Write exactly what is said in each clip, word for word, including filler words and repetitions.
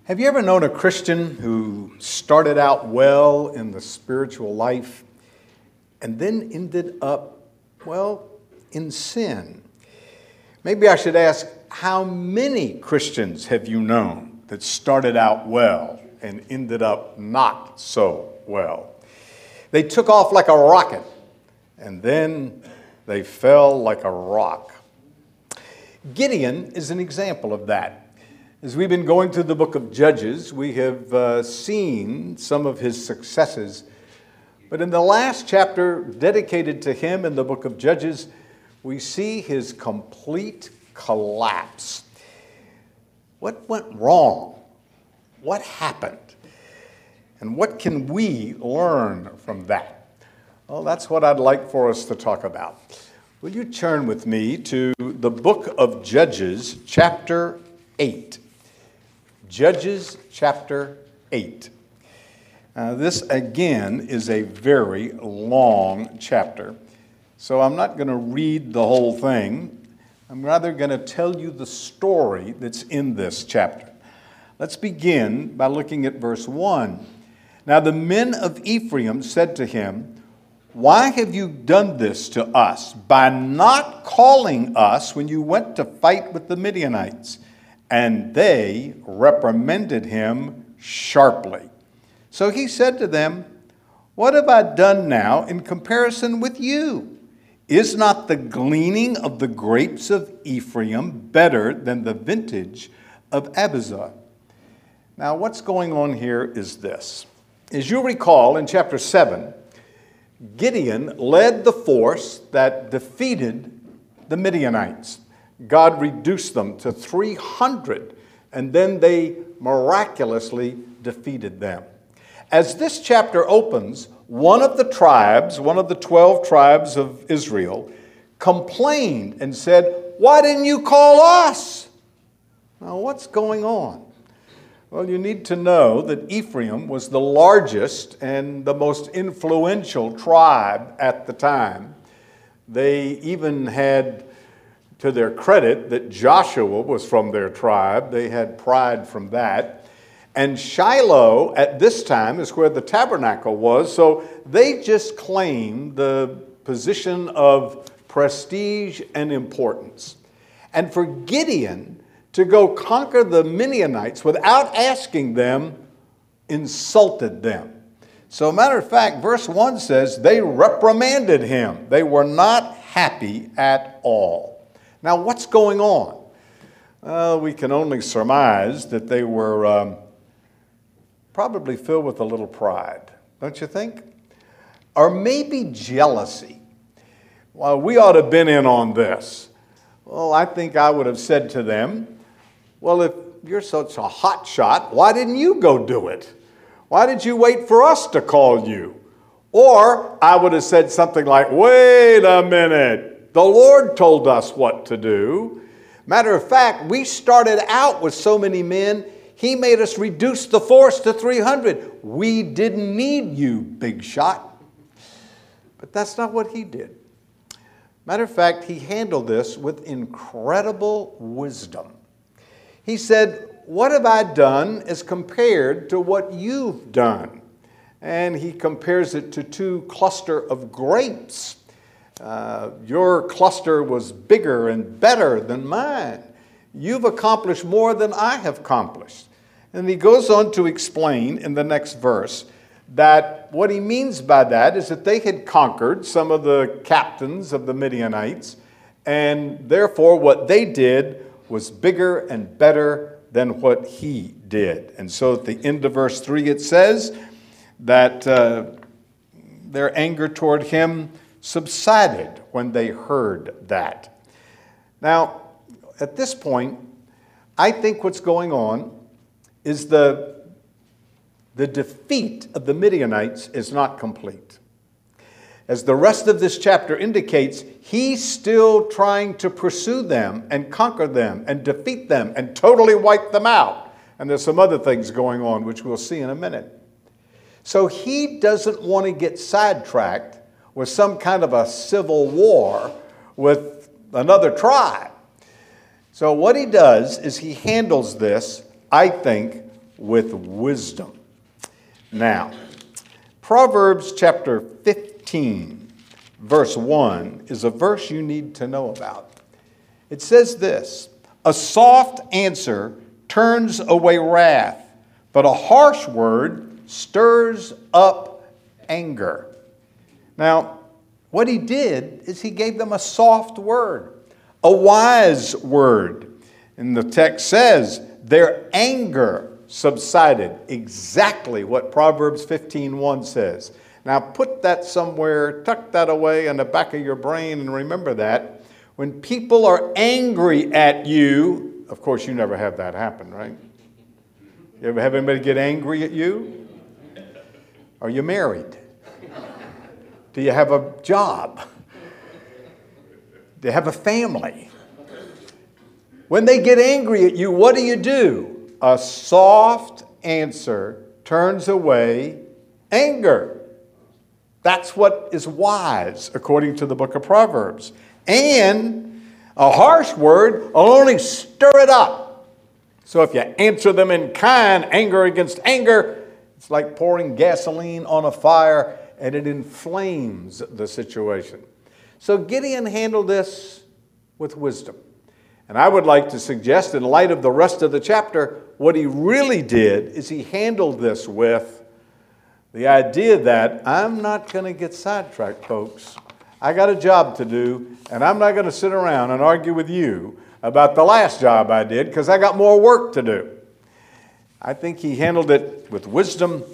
Have you ever known a Christian who started out well in the spiritual life and then ended up, well, in sin? Maybe I should ask, how many Christians have you known that started out well and ended up not so well? They took off like a rocket, and then they fell like a rock. Gideon is an example of that. As we've been going through the book of Judges, we have uh, seen some of his successes. But in the last chapter dedicated to him in the book of Judges, we see his complete collapse. What went wrong? What happened? And what can we learn from that? Well, that's what I'd like for us to talk about. Will you turn with me to the book of Judges, chapter eight. Judges chapter eight. Uh, this, again, is a very long chapter. So I'm not going to read the whole thing. I'm rather going to tell you the story that's in this chapter. Let's begin by looking at verse one. Now the men of Ephraim said to him, "Why have you done this to us by not calling us when you went to fight with the Midianites?" And they reprimanded him sharply. So he said to them, "What have I done now in comparison with you? Is not the gleaning of the grapes of Ephraim better than the vintage of Abizar?" Now what's going on here is this. As you recall in chapter seven, Gideon led the force that defeated the Midianites. God reduced them to three hundred, and then they miraculously defeated them. As this chapter opens, one of the tribes, one of the twelve tribes of Israel, complained and said, "Why didn't you call us?" Now, what's going on? Well, you need to know that Ephraim was the largest and the most influential tribe at the time. They even had, to their credit, that Joshua was from their tribe. They had pride from that. And Shiloh at this time is where the tabernacle was, so they just claimed the position of prestige and importance. And for Gideon to go conquer the Midianites without asking them insulted them. So, a matter of fact, verse one says they reprimanded him. They were not happy at all. Now, what's going on? Well, we can only surmise that they were um, probably filled with a little pride, don't you think? Or maybe jealousy. Well, we ought to have been in on this. Well, I think I would have said to them, "Well, if you're such a hot shot, why didn't you go do it? Why did you wait for us to call you?" Or I would have said something like, "Wait a minute. The Lord told us what to do. Matter of fact, we started out with so many men, He made us reduce the force to three hundred. We didn't need you, big shot." But that's not what he did. Matter of fact, he handled this with incredible wisdom. He said, "What have I done as compared to what you've done?" And he compares it to two cluster of grapes. Uh, your cluster was bigger and better than mine. You've accomplished more than I have accomplished. And he goes on to explain in the next verse that what he means by that is that they had conquered some of the captains of the Midianites, and therefore what they did was bigger and better than what he did. And so at the end of verse three it says that uh, their anger toward him subsided when they heard that. Now, at this point, I think what's going on is the, the defeat of the Midianites is not complete. As the rest of this chapter indicates, he's still trying to pursue them and conquer them and defeat them and totally wipe them out. And there's some other things going on, which we'll see in a minute. So he doesn't want to get sidetracked with some kind of a civil war with another tribe. So what he does is he handles this, I think, with wisdom. Now, Proverbs chapter fifteen, verse one is a verse you need to know about. It says this, "A soft answer turns away wrath, but a harsh word stirs up anger." Now, what he did is he gave them a soft word, a wise word. And the text says, their anger subsided. Exactly what Proverbs fifteen one says. Now put that somewhere, tuck that away in the back of your brain and remember that. When people are angry at you, of course you never have that happen, right? You ever have anybody get angry at you? Are you married? Do you have a job? Do you have a family? When they get angry at you, what do you do? A soft answer turns away anger. That's what is wise, according to the book of Proverbs. And a harsh word will only stir it up. So if you answer them in kind, anger against anger, it's like pouring gasoline on a fire, and it inflames the situation. So Gideon handled this with wisdom. And I would like to suggest, in light of the rest of the chapter, what he really did is he handled this with the idea that I'm not going to get sidetracked, folks. I got a job to do, and I'm not going to sit around and argue with you about the last job I did because I got more work to do. I think he handled it with wisdom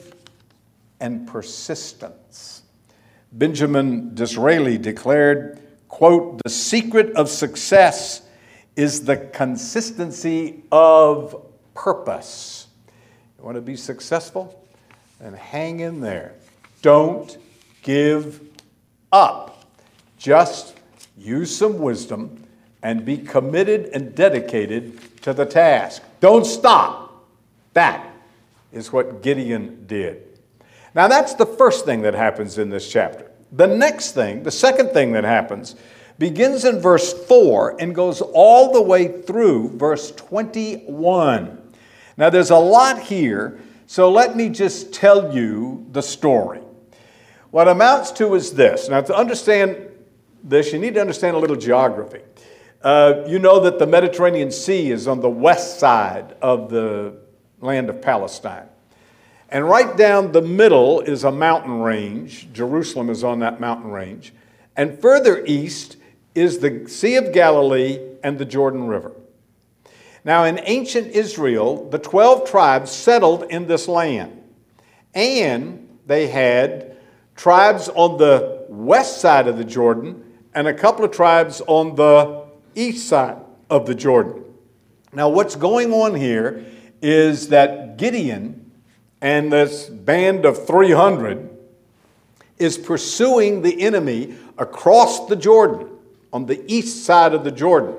and persistence. Benjamin Disraeli declared, quote, "The secret of success is the consistency of purpose." You want to be successful? And hang in there. Don't give up. Just use some wisdom and be committed and dedicated to the task. Don't stop. That is what Gideon did. Now that's the first thing that happens in this chapter. The next thing, the second thing that happens, begins in verse four and goes all the way through verse twenty-one. Now there's a lot here, so let me just tell you the story. What amounts to is this. Now to understand this, you need to understand a little geography. Uh, you know that the Mediterranean Sea is on the west side of the land of Palestine. And right down the middle is a mountain range. Jerusalem is on that mountain range. And further east is the Sea of Galilee and the Jordan River. Now, in ancient Israel, the twelve tribes settled in this land. And they had tribes on the west side of the Jordan and a couple of tribes on the east side of the Jordan. Now, what's going on here is that Gideon and this band of three hundred is pursuing the enemy across the Jordan, on the east side of the Jordan.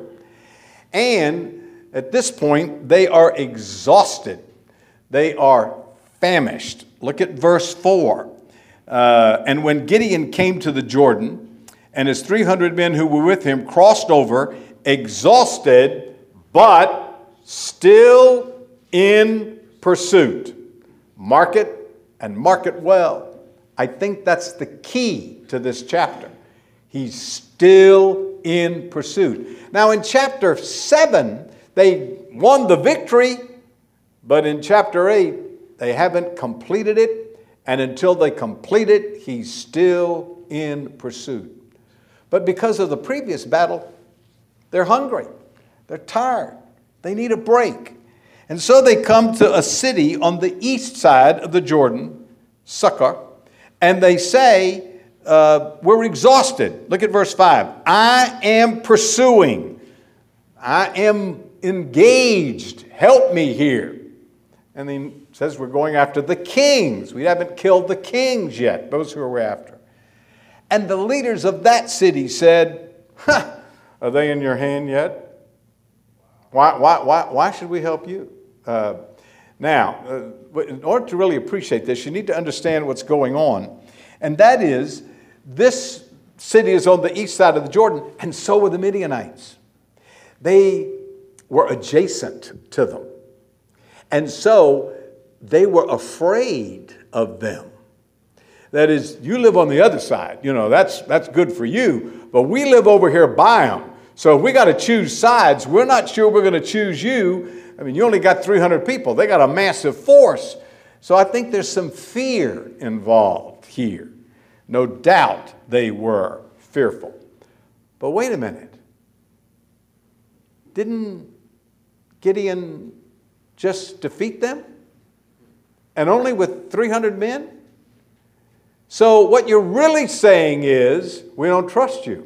And at this point, they are exhausted. They are famished. Look at verse four. Uh, and when Gideon came to the Jordan, and his three hundred men who were with him crossed over, exhausted, but still in pursuit. Mark it and mark it well. I think that's the key to this chapter. He's still in pursuit. Now in chapter seven, they won the victory, but in chapter eight, they haven't completed it. And until they complete it, he's still in pursuit. But because of the previous battle, they're hungry. They're tired. They need a break. And so they come to a city on the east side of the Jordan, Succor, and they say, uh, we're exhausted. Look at verse five. I am pursuing. I am engaged. Help me here. And then it says we're going after the kings. We haven't killed the kings yet, those who are after. And the leaders of that city said, huh, are they in your hand yet? Why, why, why, why should we help you? Uh, now, uh, in order to really appreciate this, you need to understand what's going on. And that is, this city is on the east side of the Jordan, and so were the Midianites. They were adjacent to them. And so they were afraid of them. That is, you live on the other side. You know, that's, that's good for you. But we live over here by them. So if we got to choose sides, we're not sure we're going to choose you. I mean, you only got three hundred people. They got a massive force. So I think there's some fear involved here. No doubt they were fearful. But wait a minute. Didn't Gideon just defeat them? And only with three hundred men? So what you're really saying is, we don't trust you.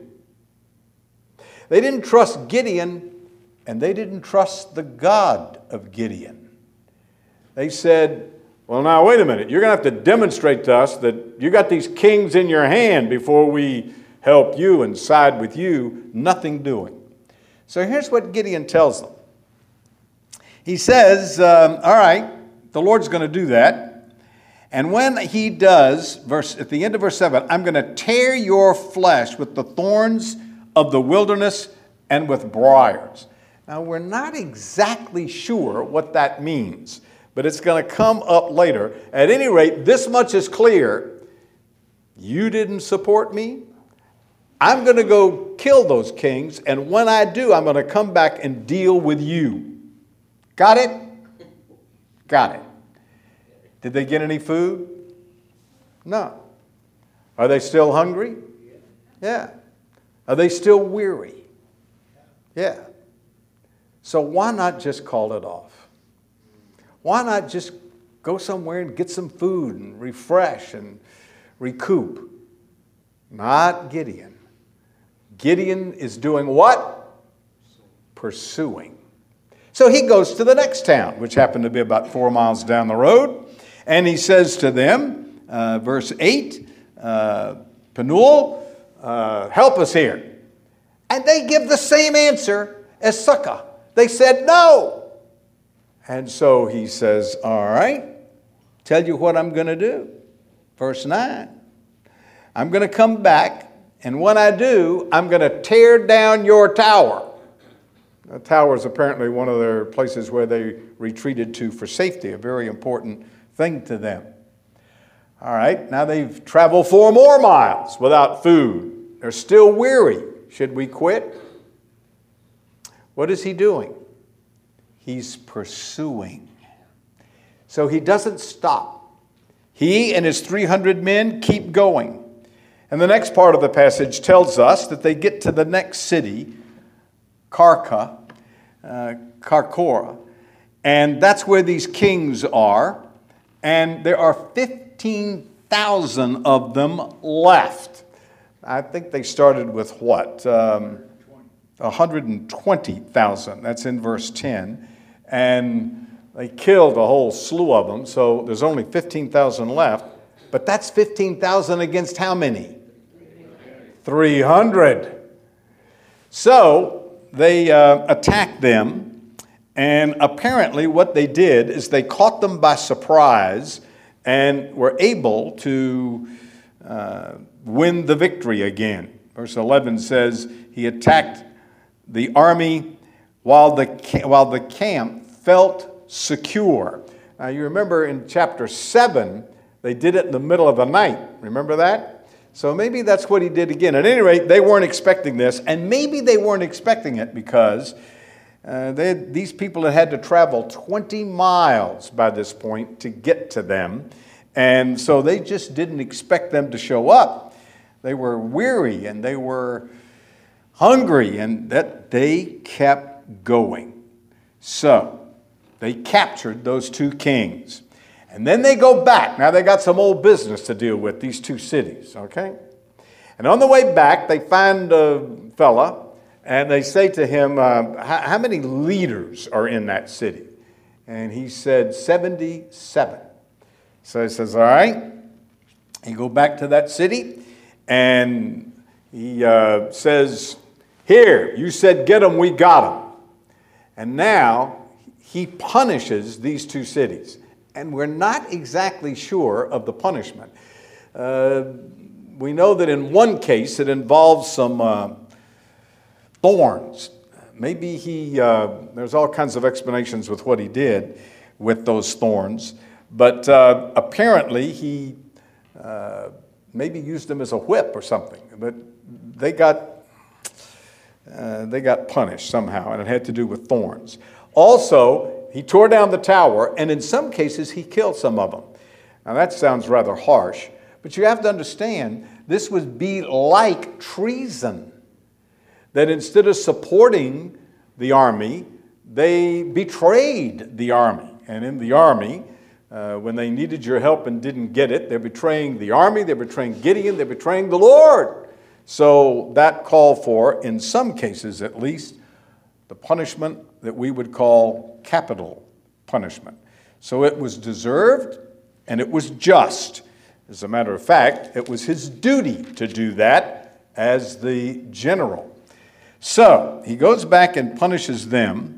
They didn't trust Gideon, and they didn't trust the God of Gideon. They said, well, now, wait a minute. You're going to have to demonstrate to us that you got these kings in your hand before we help you and side with you. Nothing doing. So here's what Gideon tells them. He says, um, all right, the Lord's going to do that. And when he does, verse, at the end of verse seven, I'm going to tear your flesh with the thorns of the wilderness and with briars. Now, we're not exactly sure what that means, but it's going to come up later. At any rate, this much is clear. You didn't support me. I'm going to go kill those kings, and when I do, I'm going to come back and deal with you. Got it? Got it. Did they get any food? No. Are they still hungry? Yeah. Are they still weary? Yeah. So why not just call it off? Why not just go somewhere and get some food and refresh and recoup? Not Gideon. Gideon is doing what? Pursuing. So he goes to the next town, which happened to be about four miles down the road. And he says to them, uh, verse eight, uh, Penuel, uh, help us here. And they give the same answer as Sukkah. They said no. And so he says, all right, tell you what I'm going to do. Verse nine, I'm going to come back, and when I do, I'm going to tear down your tower. The tower is apparently one of their places where they retreated to for safety, a very important thing to them. All right, now they've traveled four more miles without food. They're still weary. Should we quit? What is he doing? He's pursuing. So he doesn't stop. He and his three hundred men keep going. And the next part of the passage tells us that they get to the next city, Karka, uh, Karkora, and that's where these kings are. And there are fifteen thousand of them left. I think they started with what? Um, one hundred twenty thousand. That's in verse ten. And they killed a whole slew of them, so there's only fifteen thousand left. But that's fifteen thousand against how many? three hundred. So they uh, attacked them. And apparently what they did is they caught them by surprise and were able to uh, win the victory again. Verse eleven says, he attacked the army while the, while the camp felt secure. Now you remember in chapter seven, they did it in the middle of the night. Remember that? So maybe that's what he did again. At any rate, they weren't expecting this, and maybe they weren't expecting it because Uh, they had, these people had had to travel twenty miles by this point to get to them. And so they just didn't expect them to show up. They were weary and they were hungry, and that they kept going. So they captured those two kings. And then they go back. Now they got some old business to deal with, these two cities, okay? And on the way back, they find a fella. And they say to him, uh, how many leaders are in that city? And he said, seventy-seven. So he says, all right. You go back to that city, and he uh, says, here, you said get them, we got them. And now he punishes these two cities. And we're not exactly sure of the punishment. Uh, we know that in one case it involves some Uh, thorns. Maybe he, uh, there's all kinds of explanations with what he did with those thorns. But uh, apparently he uh, maybe used them as a whip or something. But they got, uh, they got punished somehow, and it had to do with thorns. Also, he tore down the tower, and in some cases he killed some of them. Now that sounds rather harsh, but you have to understand this would be like treason. That instead of supporting the army, they betrayed the army. And in the army, uh, when they needed your help and didn't get it, they're betraying the army, they're betraying Gideon, they're betraying the Lord. So that called for, in some cases at least, the punishment that we would call capital punishment. So it was deserved and it was just. As a matter of fact, it was his duty to do that as the general. So he goes back and punishes them,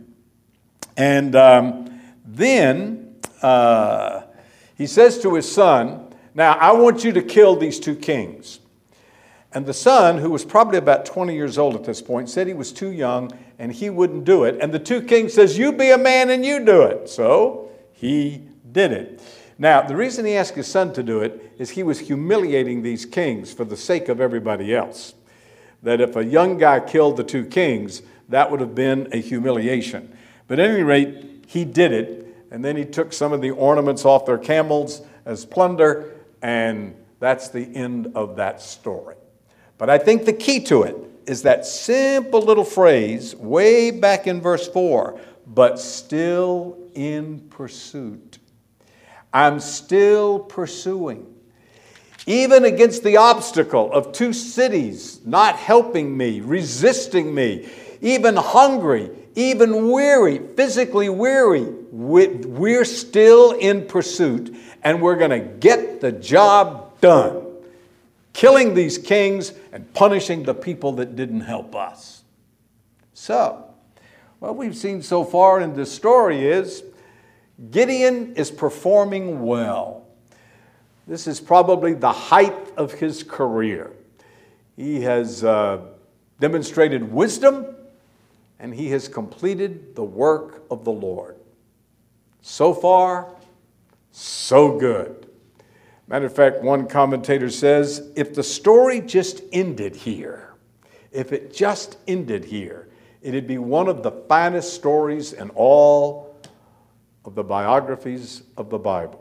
and um, then uh, he says to his son, now I want you to kill these two kings. And the son, who was probably about twenty years old at this point, said he was too young and he wouldn't do it. And the two kings says, you be a man and you do it. So he did it. Now, the reason he asked his son to do it is he was humiliating these kings for the sake of everybody else. That if a young guy killed the two kings, that would have been a humiliation. But at any rate, he did it, and then he took some of the ornaments off their camels as plunder, and that's the end of that story. But I think the key to it is that simple little phrase way back in verse four, but still in pursuit. I'm still pursuing. Even against the obstacle of two cities not helping me, resisting me, even hungry, even weary, physically weary, we're still in pursuit, and we're going to get the job done, killing these kings and punishing the people that didn't help us. So, what we've seen so far in this story is Gideon is performing well. This is probably the height of his career. He has uh, demonstrated wisdom, and he has completed the work of the Lord. So far, so good. Matter of fact, one commentator says, if the story just ended here, if it just ended here, it'd be one of the finest stories in all of the biographies of the Bible.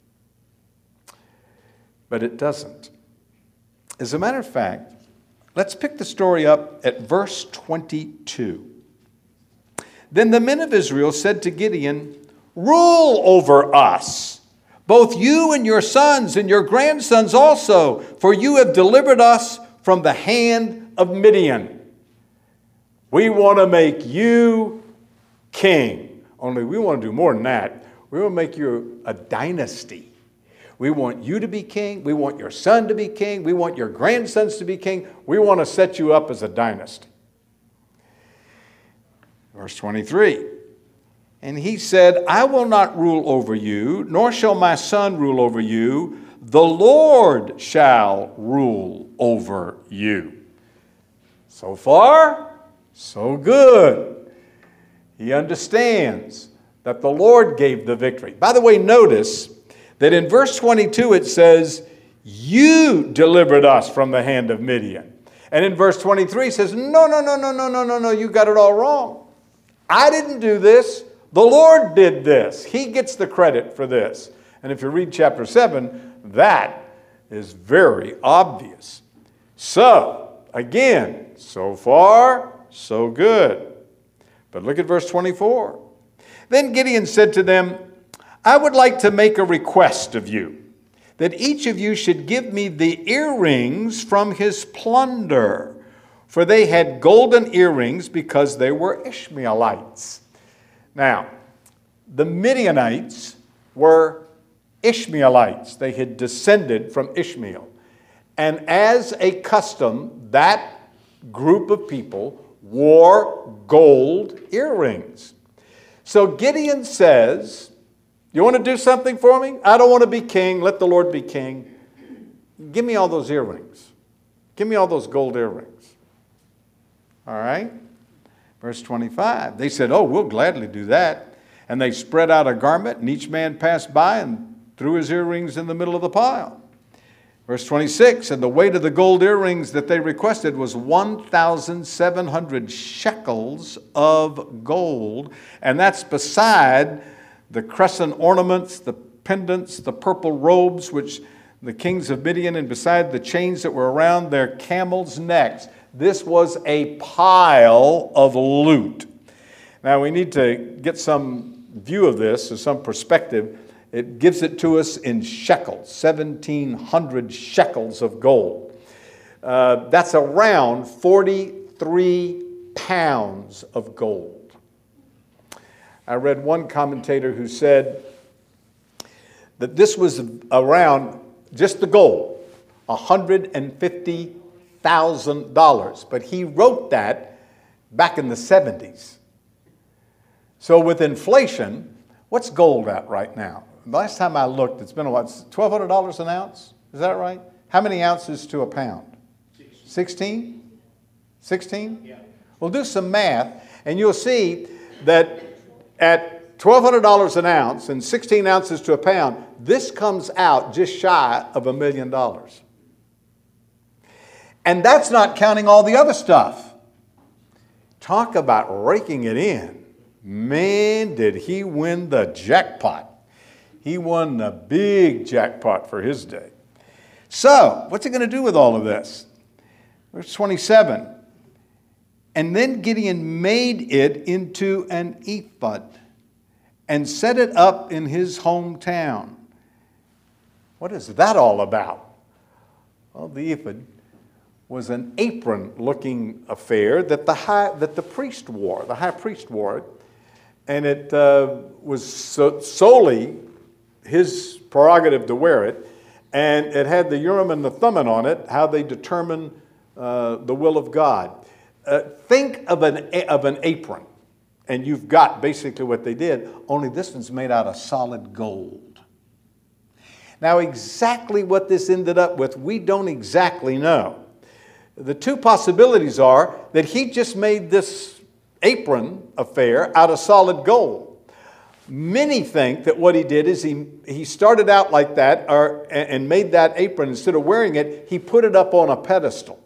But it doesn't. As a matter of fact, let's pick the story up at verse twenty-two. Then the men of Israel said to Gideon, rule over us, both you and your sons and your grandsons also, for you have delivered us from the hand of Midian. We want to make you king. Only we want to do more than that. We want to make you a dynasty. We want you to be king. We want your son to be king. We want your grandsons to be king. We want to set you up as a dynasty. Verse twenty-three. And he said, I will not rule over you, nor shall my son rule over you. The Lord shall rule over you. So far, so good. He understands that the Lord gave the victory. By the way, notice that in verse twenty-two it says, you delivered us from the hand of Midian. And in verse twenty-three it says, no, no, no, no, no, no, no, no, you got it all wrong. I didn't do this. The Lord did this. He gets the credit for this. And if you read chapter seven, that is very obvious. So, again, so far, so good. But look at verse twenty-four. Then Gideon said to them, I would like to make a request of you, that each of you should give me the earrings from his plunder. For they had golden earrings because they were Ishmaelites. Now, the Midianites were Ishmaelites. They had descended from Ishmael. And as a custom, that group of people wore gold earrings. So Gideon says, you want to do something for me? I don't want to be king. Let the Lord be king. Give me all those earrings. Give me all those gold earrings. All right? Verse twenty-five. They said, oh, we'll gladly do that. And they spread out a garment, and each man passed by and threw his earrings in the middle of the pile. Verse twenty-six, and the weight of the gold earrings that they requested was one thousand seven hundred shekels of gold. And that's beside the crescent ornaments, the pendants, the purple robes, which the kings of Midian, and beside the chains that were around their camels' necks. This was a pile of loot. Now we need to get some view of this, or some perspective. It gives it to us in shekels, seventeen hundred shekels of gold. Uh, that's around forty-three pounds of gold. I read one commentator who said that this was around, just the gold, one hundred fifty thousand dollars. But he wrote that back in the seventies. So with inflation, what's gold at right now? Last time I looked, it's been a while, twelve hundred dollars an ounce? Is that right? How many ounces to a pound? sixteen? sixteen? Yeah. Well, do some math, and you'll see that at twelve hundred dollars an ounce and sixteen ounces to a pound, this comes out just shy of a million dollars. And that's not counting all the other stuff. Talk about raking it in. Man, did he win the jackpot. He won the big jackpot for his day. So, what's he going to do with all of this? Verse twenty-seven. And then Gideon made it into an ephod and set it up in his hometown. What is that all about? Well, the ephod was an apron-looking affair that the high, that the priest wore. The high priest wore it, and it uh, was so, solely his prerogative to wear it, and it had the Urim and the Thummim on it, how they determine uh, the will of God. Uh, think of an, of an apron, and you've got basically what they did, only this one's made out of solid gold. Now, exactly what this ended up with, we don't exactly know. The two possibilities are that he just made this apron affair out of solid gold. Many think that what he did is he, he started out like that or, and made that apron, instead of wearing it, he put it up on a pedestal.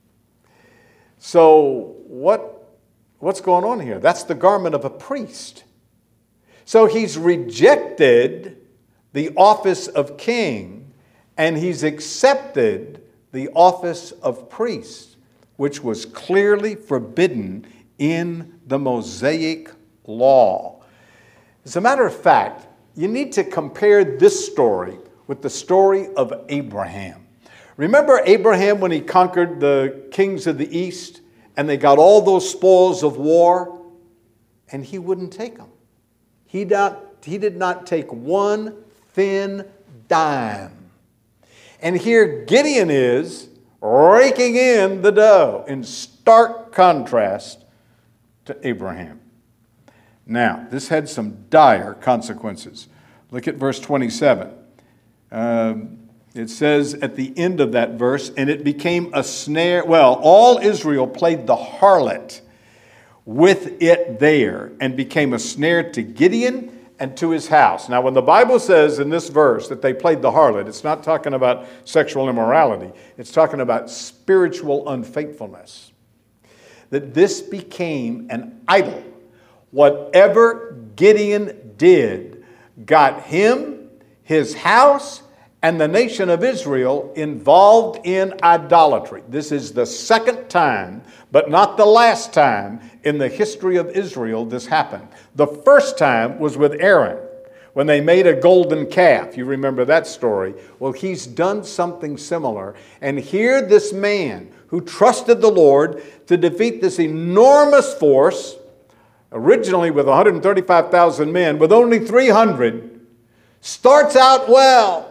So what, what's going on here? That's the garment of a priest. So he's rejected the office of king, and he's accepted the office of priest, which was clearly forbidden in the Mosaic law. As a matter of fact, you need to compare this story with the story of Abraham. Remember Abraham when he conquered the kings of the east and they got all those spoils of war, and he wouldn't take them. He, not, he did not take one thin dime. And here Gideon is raking in the dough in stark contrast to Abraham. Now, this had some dire consequences. Look at verse twenty-seven. Um, it says at the end of that verse, and it became a snare. Well, all Israel played the harlot with it there, and became a snare to Gideon and to his house. Now, when the Bible says in this verse that they played the harlot, it's not talking about sexual immorality. It's talking about spiritual unfaithfulness. That this became an idol. Whatever Gideon did got him, his house, and the nation of Israel involved in idolatry. This is the second time, but not the last time, in the history of Israel this happened. The first time was with Aaron, when they made a golden calf. You remember that story. Well, he's done something similar. And here this man who trusted the Lord to defeat this enormous force, originally with one hundred thirty-five thousand men, with only three hundred, starts out well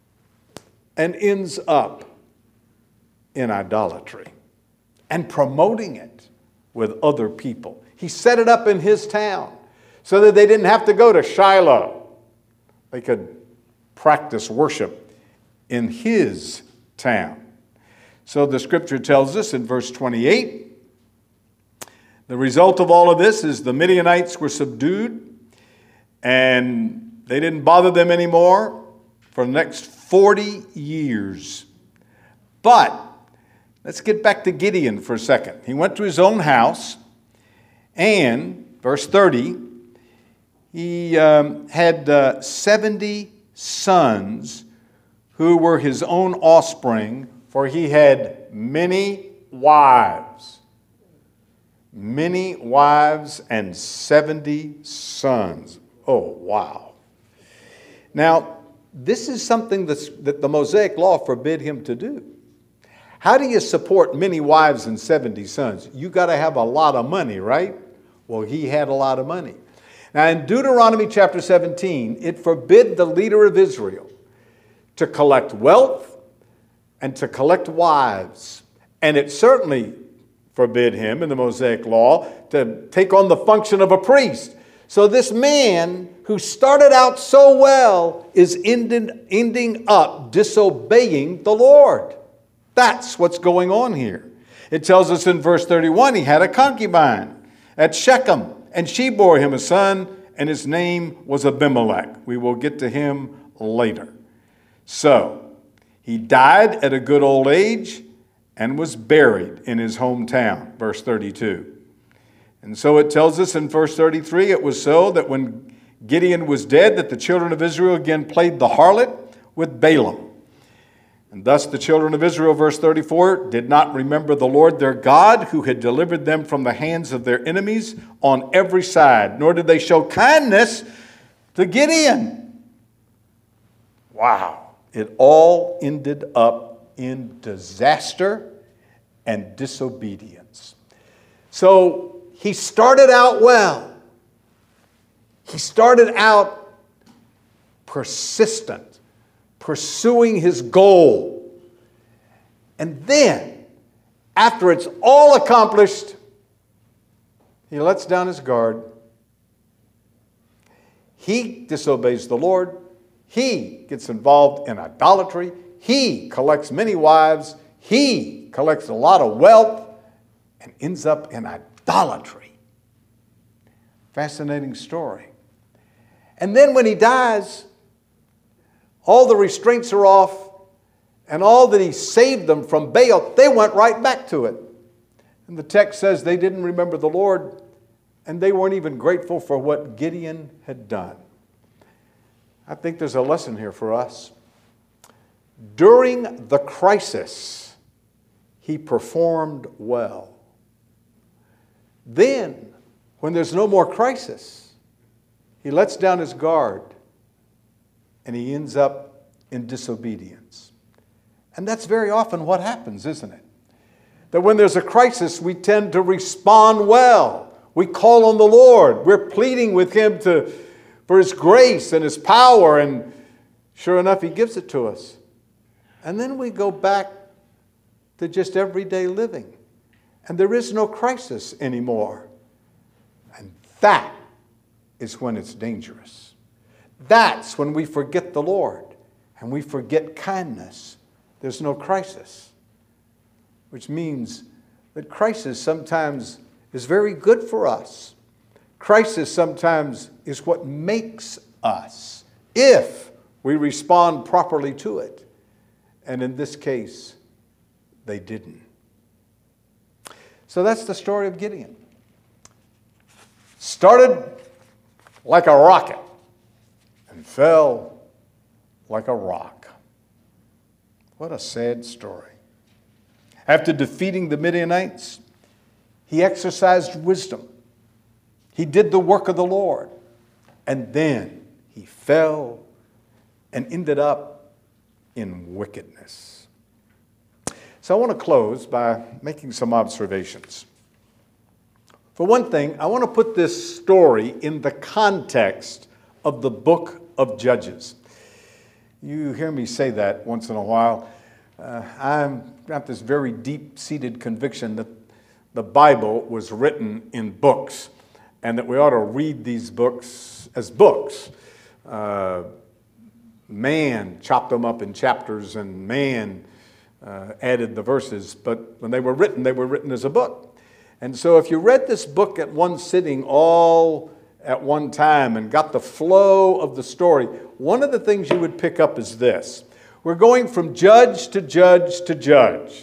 and ends up in idolatry and promoting it with other people. He set it up in his town so that they didn't have to go to Shiloh. They could practice worship in his town. So the scripture tells us in verse twenty-eight, the result of all of this is the Midianites were subdued, and they didn't bother them anymore. for the next forty years. But let's get back to Gideon for a second. He went to his own house, and, verse thirty, he um, had uh, seventy sons who were his own offspring, for he had many wives. Many wives and seventy sons. Oh, wow. Now, this is something that's, that the Mosaic Law forbid him to do. How do you support many wives and seventy sons? You got to have a lot of money, right? Well, he had a lot of money. Now, in Deuteronomy chapter seventeen, it forbid the leader of Israel to collect wealth and to collect wives. And it certainly forbid him in the Mosaic Law to take on the function of a priest. So this man who started out so well is ended, ending up disobeying the Lord. That's what's going on here. It tells us in verse thirty-one, he had a concubine at Shechem, and she bore him a son, and his name was Abimelech. We will get to him later. So, he died at a good old age and was buried in his hometown, verse thirty-two. And so it tells us in verse thirty-three, it was so that when Gideon was dead, that the children of Israel again played the harlot with Balaam. And thus the children of Israel, verse thirty-four, did not remember the Lord their God, who had delivered them from the hands of their enemies on every side, nor did they show kindness to Gideon. Wow. It all ended up in disaster and disobedience. So he started out well. He started out persistent, pursuing his goal. And then, after it's all accomplished, he lets down his guard. He disobeys the Lord. He gets involved in idolatry. He collects many wives. He collects a lot of wealth and ends up in idolatry. Fascinating story. And then when he dies, all the restraints are off, and all that he saved them from Baal, they went right back to it. And the text says they didn't remember the Lord, and they weren't even grateful for what Gideon had done. I think there's a lesson here for us. During the crisis, he performed well. Then, when there's no more crisis, he lets down his guard and he ends up in disobedience. And that's very often what happens, isn't it? That when there's a crisis, we tend to respond well. We call on the Lord. We're pleading with him to, for his grace and his power, and sure enough, he gives it to us. And then we go back to just everyday living, and there is no crisis anymore. And that is when it's dangerous. That's when we forget the Lord and we forget kindness. There's no crisis, which means that crisis sometimes is very good for us. Crisis sometimes is what makes us, if we respond properly to it. And in this case, they didn't. So that's the story of Gideon. Started like a rocket and fell like a rock. What a sad story. After defeating the Midianites, he exercised wisdom. He did the work of the Lord. And then he fell and ended up in wickedness. So I want to close by making some observations. For one thing, I want to put this story in the context of the book of Judges. You hear me say that once in a while. Uh, I've got this very deep-seated conviction that the Bible was written in books, and that we ought to read these books as books. Uh, man chopped them up in chapters, and man uh, added the verses, but when they were written, they were written as a book. And so if you read this book at one sitting, all at one time and got the flow of the story, one of the things you would pick up is this. We're going from judge to judge to judge.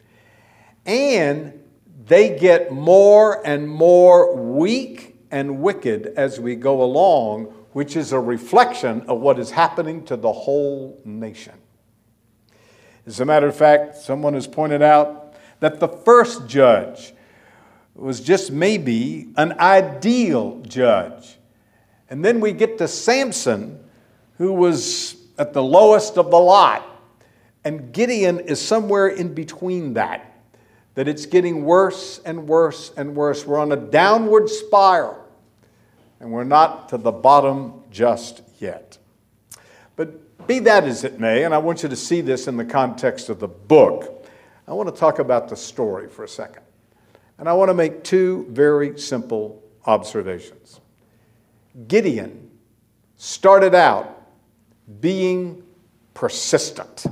And they get more and more weak and wicked as we go along, which is a reflection of what is happening to the whole nation. As a matter of fact, someone has pointed out that the first judge was just maybe an ideal judge. And then we get to Samson, who was at the lowest of the lot. And Gideon is somewhere in between that. That it's getting worse and worse and worse. We're on a downward spiral, and we're not to the bottom just yet. But be that as it may, and I want you to see this in the context of the book, I want to talk about the story for a second. And I want to make two very simple observations. Gideon started out being persistent.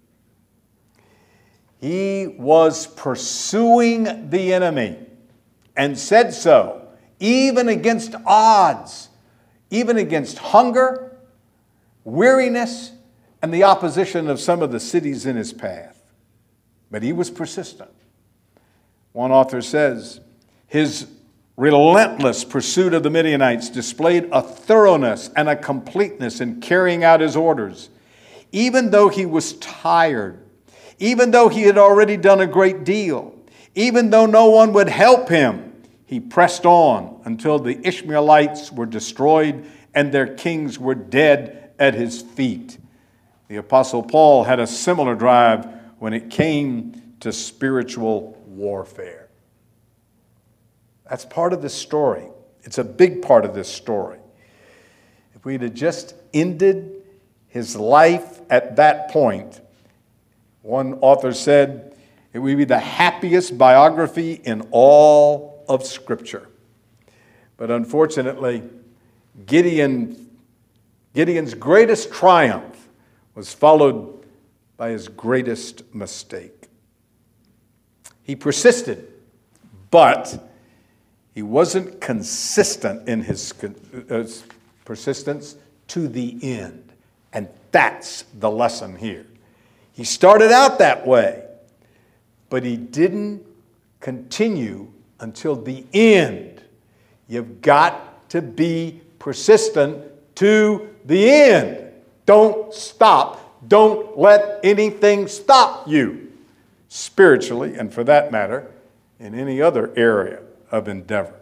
He was pursuing the enemy and said so, even against odds, even against hunger, weariness, and the opposition of some of the cities in his path. But he was persistent. One author says, his relentless pursuit of the Midianites displayed a thoroughness and a completeness in carrying out his orders, even though he was tired. Even though he had already done a great deal, even though no one would help him, he pressed on until the Ishmaelites were destroyed and their kings were dead at his feet. The Apostle Paul had a similar drive when it came to spiritual warfare. That's part of this story. It's a big part of this story. If we'd have just ended his life at that point, one author said, it would be the happiest biography in all of Scripture. But unfortunately, Gideon, Gideon's greatest triumph was followed by his greatest mistake. He persisted, but he wasn't consistent in his persistence to the end. And that's the lesson here. He started out that way, but he didn't continue until the end. You've got to be persistent to the end. Don't stop. Don't let anything stop you, spiritually, and for that matter, in any other area of endeavor.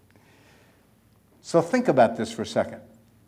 So think about this for a second.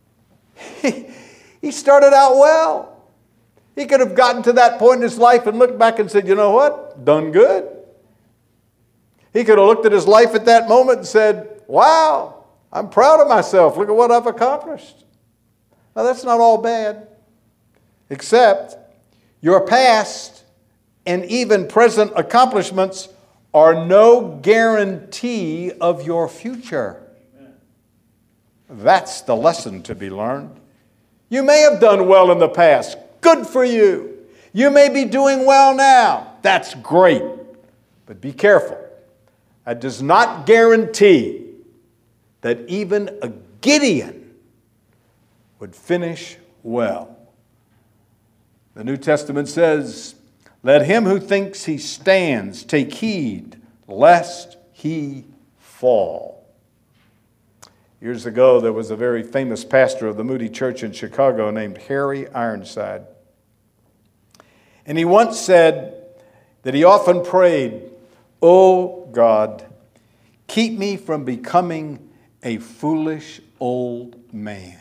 He started out well. He could have gotten to that point in his life and looked back and said, you know what? Done good. He could have looked at his life at that moment and said, wow, I'm proud of myself. Look at what I've accomplished. Now, that's not all bad, except your past and even present accomplishments are no guarantee of your future. That's the lesson to be learned. You may have done well in the past. Good for you. You may be doing well now. That's great. But be careful. That does not guarantee that even a Gideon would finish well. The New Testament says, let him who thinks he stands take heed lest he fall. Years ago, there was a very famous pastor of the Moody Church in Chicago named Harry Ironside. And he once said that he often prayed, oh God, keep me from becoming a foolish old man.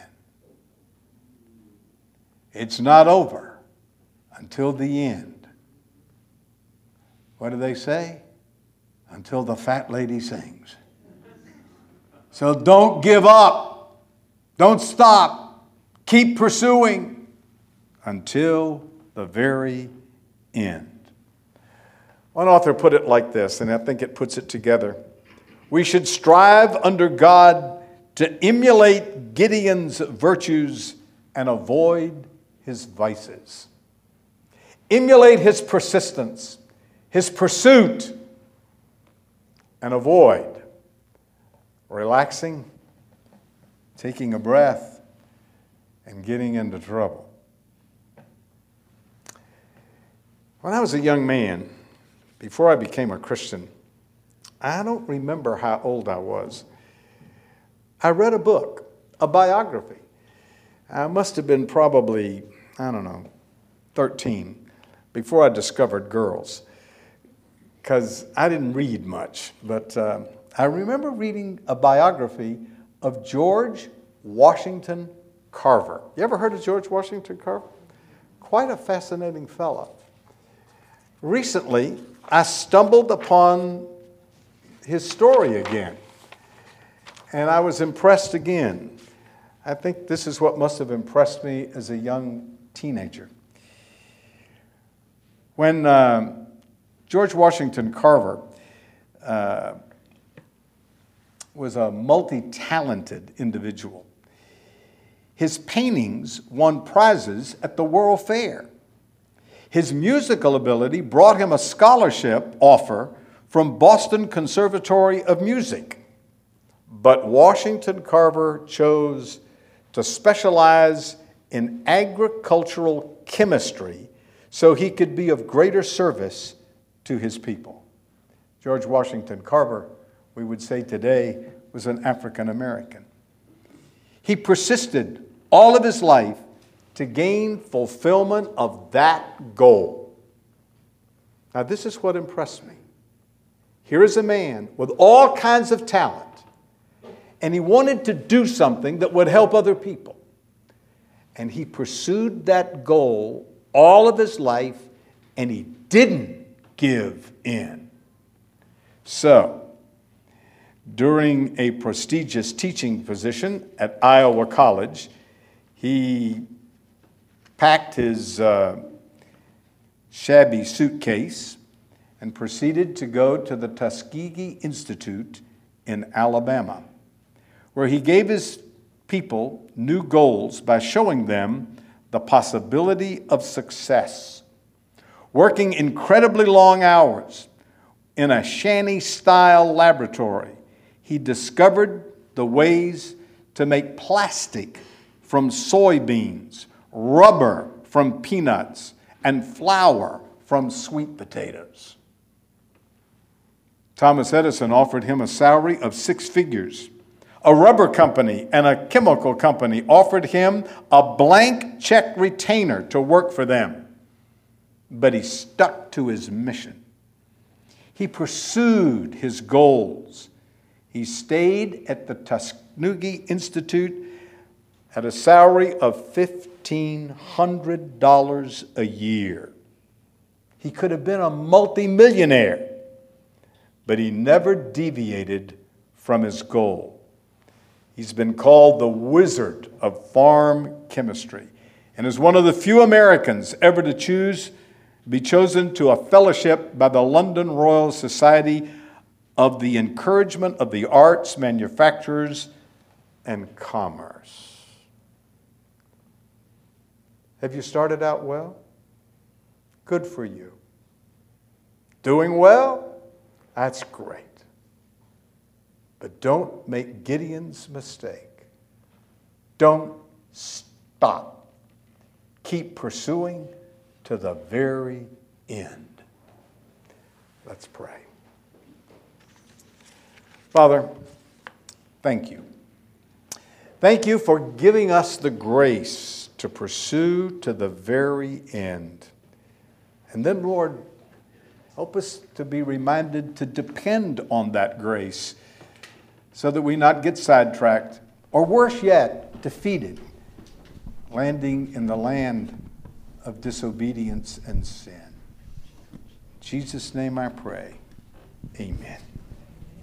It's not over until the end. What do they say? Until the fat lady sings. So don't give up. Don't stop. Keep pursuing until the very end. One author put it like this, and I think it puts it together. We should strive under God to emulate Gideon's virtues and avoid his vices. Emulate his persistence, his pursuit, and avoid relaxing taking a breath, and getting into trouble. When I was a young man, before I became a Christian, I don't remember how old I was. I read a book, a biography. I must have been probably, I don't know, thirteen, before I discovered girls, because I didn't read much. But uh, I remember reading a biography of George Washington Carver. You ever heard of George Washington Carver? Quite a fascinating fellow. Recently, I stumbled upon his story again, and I was impressed again. I think this is what must have impressed me as a young teenager. When uh, George Washington Carver uh, was a multi-talented individual, his paintings won prizes at the World Fair. His musical ability brought him a scholarship offer from Boston Conservatory of Music. But Washington Carver chose to specialize in agricultural chemistry so he could be of greater service to his people. George Washington Carver, we would say today, was an African American. He persisted all of his life to gain fulfillment of that goal. Now, this is what impressed me. Here is a man with all kinds of talent, and he wanted to do something that would help other people. And he pursued that goal all of his life, and he didn't give in. So, during a prestigious teaching position at Iowa College, he packed his uh, shabby suitcase and proceeded to go to the Tuskegee Institute in Alabama, where he gave his people new goals by showing them the possibility of success. Working incredibly long hours in a shanty-style laboratory, he discovered the ways to make plastic from soybeans, rubber from peanuts, and flour from sweet potatoes. Thomas Edison offered him a salary of six figures. A rubber company and a chemical company offered him a blank check retainer to work for them. But he stuck to his mission. He pursued his goals. He stayed at the Tuskegee Institute at a salary of fifteen hundred dollars a year. He could have been a multimillionaire, but he never deviated from his goal. He's been called the wizard of farm chemistry and is one of the few Americans ever to choose, be chosen to a fellowship by the London Royal Society of the Encouragement of the Arts, Manufacturers, and Commerce. Have you started out well? Good for you. Doing well? That's great. But don't make Gideon's mistake. Don't stop. Keep pursuing to the very end. Let's pray. Father, thank you. Thank you for giving us the grace to pursue to the very end. And then, Lord, help us to be reminded to depend on that grace so that we not get sidetracked, or worse yet, defeated, landing in the land of disobedience and sin. In Jesus' name I pray. Amen.